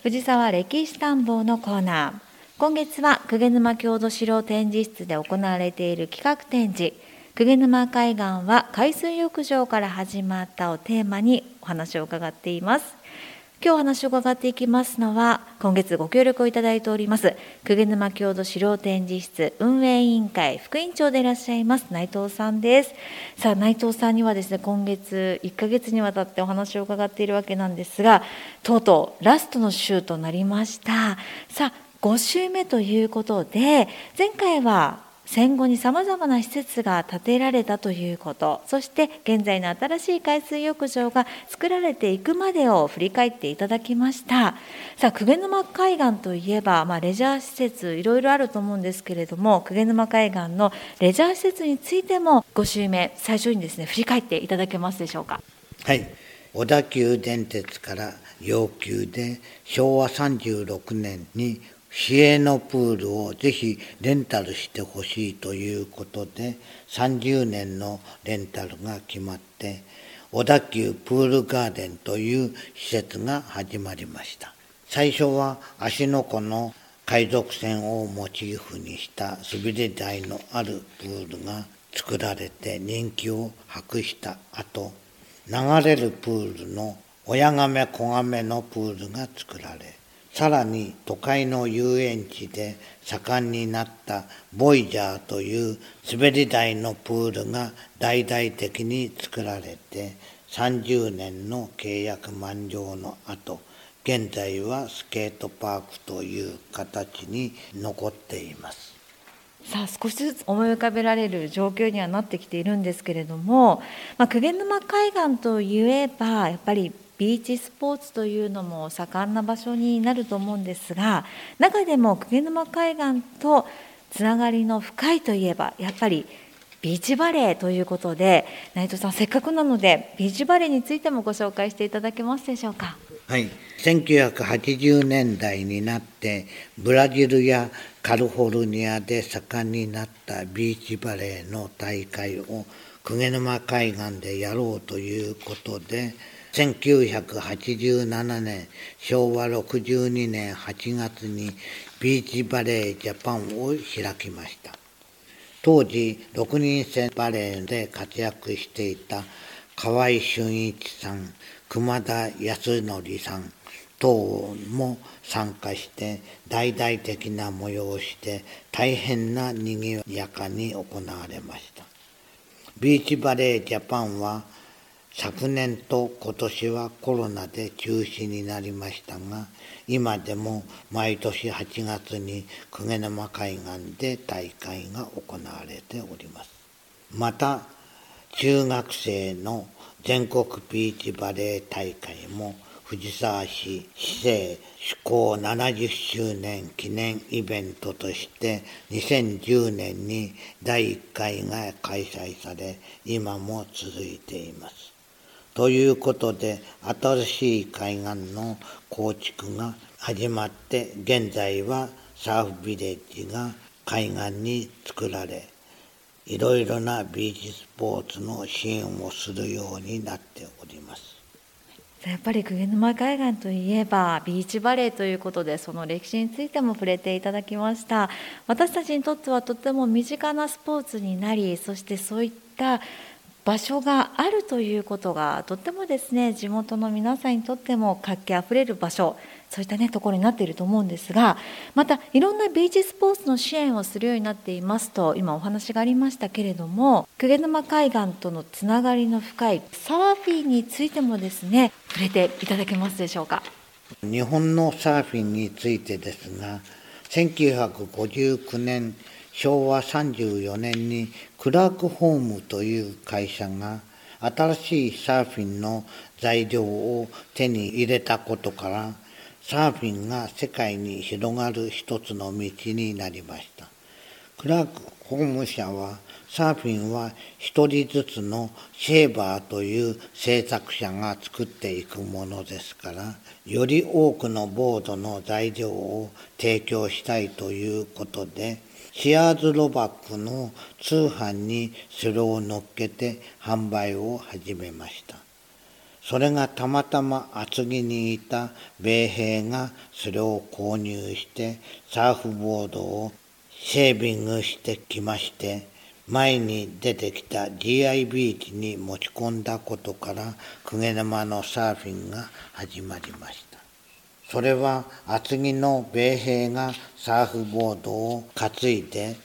藤沢歴史探訪のコーナー。今月は鵠沼郷土資料展示室で行われている企画展示、鵠沼海岸は海水浴場から始まったをテーマにお話を伺っています。今日お話を伺っていきますのは、今月ご協力をいただいております鵠沼郷土資料展示室運営委員会副委員長でいらっしゃいます内藤さんです。さあ、内藤さんにはですね、今月1ヶ月にわたってお話を伺っているわけなんですが、とうとうラストの週となりました。さあ、5週目ということで、前回は戦後にさまざまな施設が建てられたということ、そして現在の新しい海水浴場が作られていくまでを振り返っていただきました。さあ、鵠沼海岸といえば、レジャー施設いろいろあると思うんですけれども、鵠沼海岸のレジャー施設についても5週目最初にですね、振り返っていただけますでしょうか。 はい、小田急電鉄から要求で昭和36年に市営のプールをぜひレンタルしてほしいということで30年のレンタルが決まって、小田急プールガーデンという施設が始まりました。最初は芦ノ湖の海賊船をモチーフにした滑り台のあるプールが作られて人気を博した後、流れるプールの親亀子亀のプールが作られ、さらに都会の遊園地で盛んになったボイジャーという滑り台のプールが大々的に作られて、30年の契約満了の後、現在はスケートパークという形に残っています。 さあ、少しずつ思い浮かべられる状況にはなってきているんですけれども、鵠沼海岸といえばやっぱりビーチスポーツというのも盛んな場所になると思うんですが、中でも鵠沼海岸とつながりの深いといえばやっぱりビーチバレーということで、内藤さん、せっかくなのでビーチバレーについてもご紹介していただけますでしょうか。 はい、1980年代になってブラジルやカリフォルニアで盛んになったビーチバレーの大会を鵠沼海岸でやろうということで、1987年昭和62年8月にビーチバレージャパンを開きました。当時6人制バレーで活躍していた河合俊一さん、熊田康則さん等も参加して大々的な催しで大変な賑やかに行われました。ビーチバレージャパンは昨年と今年はコロナで中止になりましたが、今でも毎年8月に鵠沼海岸で大会が行われております。また中学生の全国ビーチバレー大会も藤沢市市政施行70周年記念イベントとして2010年に第1回が開催され、今も続いています。ということで、新しい海岸の構築が始まって、現在はサーフビレッジが海岸に作られ、いろいろなビーチスポーツの支援をするようになっております。 やっぱり鵠沼海岸といえばビーチバレーということで、その歴史についても触れていただきました。私たちにとってはとても身近なスポーツになり、そしてそういった場所があるということがとってもですね、地元の皆さんにとっても活気あふれる場所、そういったところになっていると思うんですが、またいろんなビーチスポーツの支援をするようになっていますと、今お話がありましたけれども、鵠沼海岸とのつながりの深いサーフィンについてもですね、触れていただけますでしょうか。 日本のサーフィンについてですが、1959年昭和34年にクラークホームという会社が新しいサーフィンの材料を手に入れたことから、サーフィンが世界に広がる一つの道になりました。クラークホーム社はサーフィンは一人ずつのシェーバーという製作者が作っていくものですから、より多くのボードの材料を提供したいということで、シアーズロバックの通販にそれを乗っけて販売を始めました。 それがたまたま厚木にいた米兵がそれを購入してサーフボードをシェービングしてきまして、前に出てきた GI ビーチに持ち込んだことから鵠沼のサーフィンが始まりました。それは厚木の米兵がサーフボードを担いで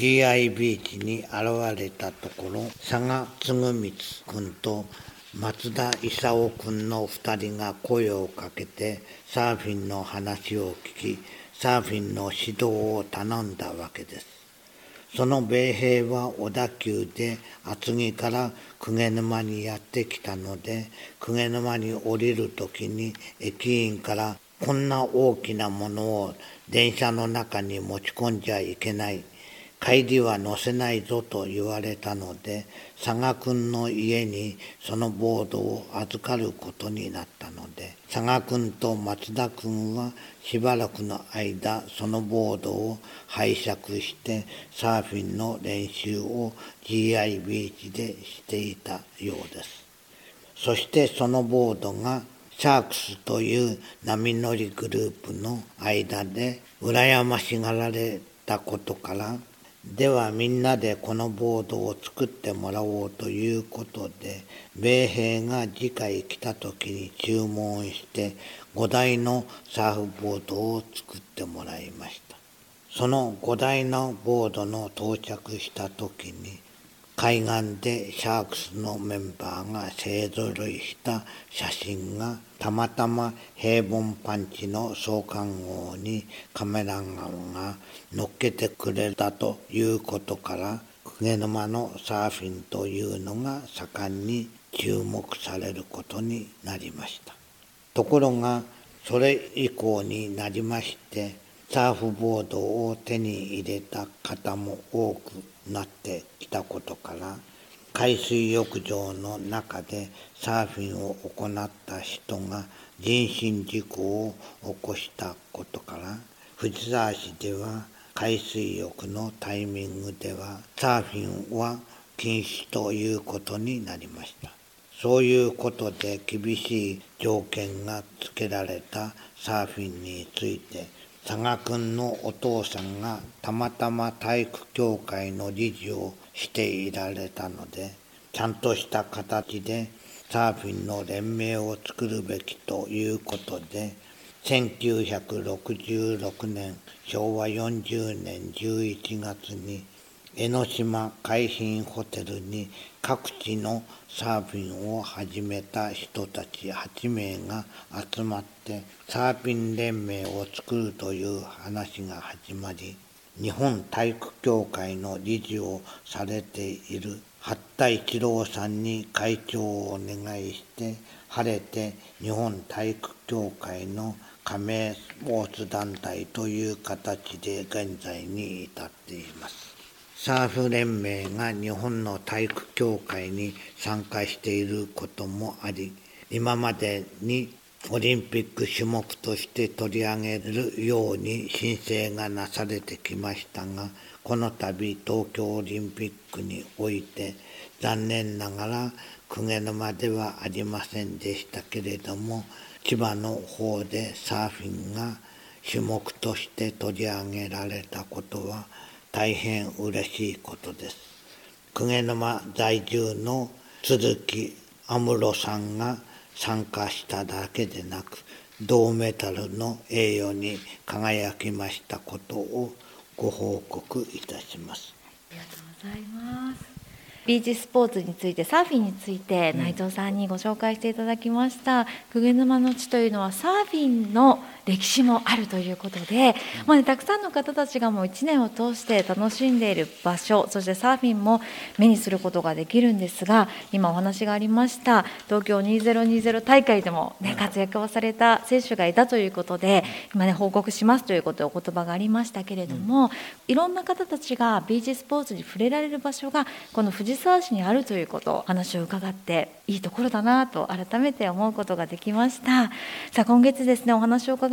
GI ビーチに現れたところ、佐賀嗣光君と松田勲君の2人が声をかけてサーフィンの話を聞き、サーフィンの指導を頼んだわけです。その米兵は小田急で厚木から鵠沼にやってきたので、鵠沼に降りるときに駅員からこんな大きなものを電車の中に持ち込んじゃいけない。帰りは乗せないぞと言われたので、佐賀君の家にそのボードを預かることになったので、佐賀君と松田君はしばらくの間そのボードを拝借してサーフィンの練習を GI ビーチでしていたようです。そしてそのボードがシャークスという波乗りグループの間で羨ましがられたことから、ではみんなでこのボードを作ってもらおうということで、米兵が次回来た時に注文して5台のサーフボードを作ってもらいました。その5台のボードの到着した時に、海岸でシャークスのメンバーが勢ぞろいした写真がたまたま平凡パンチの創刊号にカメラマンが載っけてくれたということから、鵠沼のサーフィンというのが盛んに注目されることになりました。ところがそれ以降になりまして、サーフボードを手に入れた方も多くなってきたことから、海水浴場の中でサーフィンを行った人が人身事故を起こしたことから、藤沢市では海水浴のタイミングではサーフィンは禁止ということになりました。そういうことで厳しい条件がつけられたサーフィンについて、佐賀君のお父さんがたまたま体育協会の理事をしていられたので、ちゃんとした形でサーフィンの連盟を作るべきということで、1966年昭和40年11月に江ノ島海浜ホテルに各地のサーフィンを始めた人たち8名が集まってサーフィン連盟を作るという話が始まり、日本体育協会の理事をされている八田一郎さんに会長をお願いして、晴れて日本体育協会の加盟スポーツ団体という形で現在に至っています。サーフ連盟が日本の体育協会に参加していることもあり、今までにオリンピック種目として取り上げるように申請がなされてきましたが、この度東京オリンピックにおいて残念ながら鵠沼ではありませんでしたけれども、千葉の方でサーフィンが種目として取り上げられたことは大変嬉しいことです。鵠沼在住の鈴木安室さんが参加しただけでなく、銅メダルの栄誉に輝きましたことをご報告いたします。 ありがとうございます。ビーチスポーツについて、サーフィンについて内藤さんにご紹介していただきました。鵠沼の地というのはサーフィンの歴史もあるということで、たくさんの方たちがもう1年を通して楽しんでいる場所、そしてサーフィンも目にすることができるんですが、今お話がありました東京2020大会でも、活躍をされた選手がいたということで、今報告しますということをお言葉がありましたけれども、いろんな方たちがビーチスポーツに触れられる場所がこの藤沢市にあるということ、話を伺っていいところだなと改めて思うことができました。さあ、今月ですね、お話を伺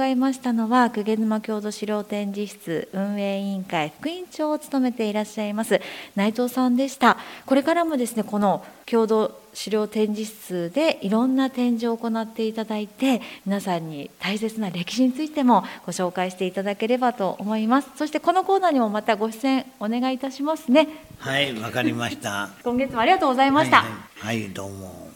伺いましたのは、鵠沼郷土資料展示室運営委員会副委員長を務めていらっしゃいます内藤さんでした。これからもですね、この郷土資料展示室でいろんな展示を行っていただいて、皆さんに大切な歴史についてもご紹介していただければと思います。そしてこのコーナーにもまたご出演お願いいたしますね。 はい、わかりました。 今月もありがとうございました。 はい、どうも。